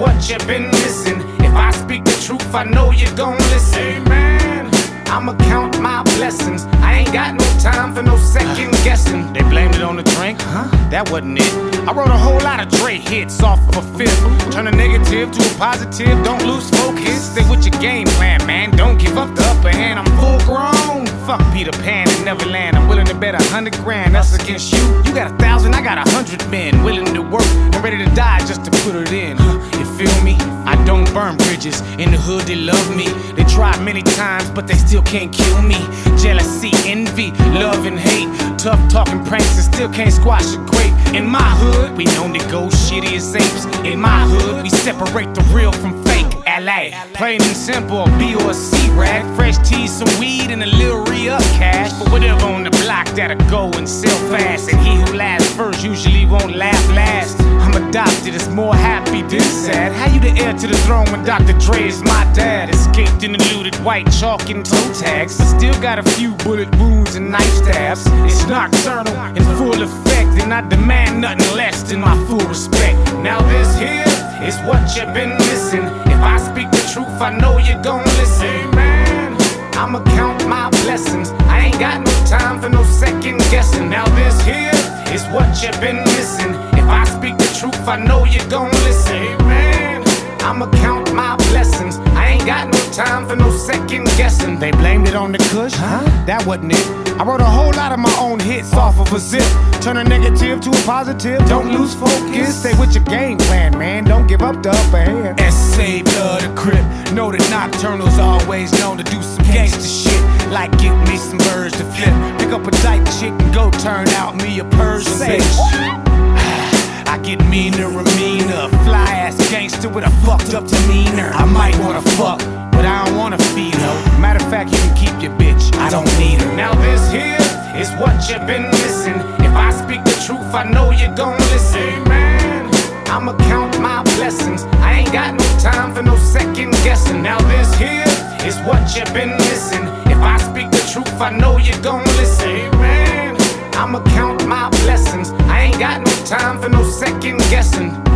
what you've been missing. If I speak the truth, I know you're gon' listen. Amen. I'ma count my blessings. I ain't got no time for no second guessing. They blamed it on the drink? Huh? That wasn't it. I wrote a whole lot of Dre hits off of a fifth. Turn a negative to a positive, don't lose focus. Stay with your game plan, man. Don't give up the upper hand. I'm full grown. Fuck Peter Pan and Neverland. I'm willing to bet 100 grand. Us against you. You got 1,000, I got 100 men willing to work and ready to die just to put it in. You feel me? I don't burn bridges. In the hood, they love me. They tried many times, but they still can't kill me. Jealousy, envy, love and hate. Tough talking pranks and still can't squash a grape. In my hood, we known to go shitty as apes. In my hood, we separate the real from fake. LA, plain and simple, a B or a C rag. Fresh teas, some weed, and a little re-up cash. For whatever on the block that'll go and sell fast. And he who laughs first usually won't laugh last. I'm adopted, it's more happy than sad. How you the heir to the throne when Dr. Dre is my dad? Escaped and eluded white chalk and toe tags, but still got a few bullet wounds and knife stabs. It's nocturnal in full effect, and I demand nothing less than my full respect. Now this here is what you've been missing. If I speak the truth, I know you're gon' listen. Man, I'ma count my blessings. I ain't got no time for no second guessing. Now this here is what you've been missing. If I speak the truth, I know you're gon' listen. Man, I'ma count my blessings. I ain't got no time for no second guessing. They blamed it on the kush? Huh? That wasn't it. I wrote a whole lot of my own hits off of a zip. Turn a negative to a positive, don't lose focus. Stay with your game plan, man, don't give up the upper hand. S.A. blood or crip. Know that Nocturnal's always known to do some gangster shit. Like give me some birds to flip. Pick up a tight chick and go turn out me a Persian bitch. I get meaner and meaner. Fly ass gangster with a fucked up demeanor. I might wanna fuck, but I don't wanna feed her. Matter of fact, you can keep your bitch, I don't need her. Now this here is what you've been missing. If I speak the truth, I know you're gon' listen. Man, I'ma count my blessings. I ain't got no time for no second guessing. Now this here is what you've been missing. If I speak the truth, I know you're gon' listen. Man, I'ma count my blessings. I ain't got no time for no second guessing.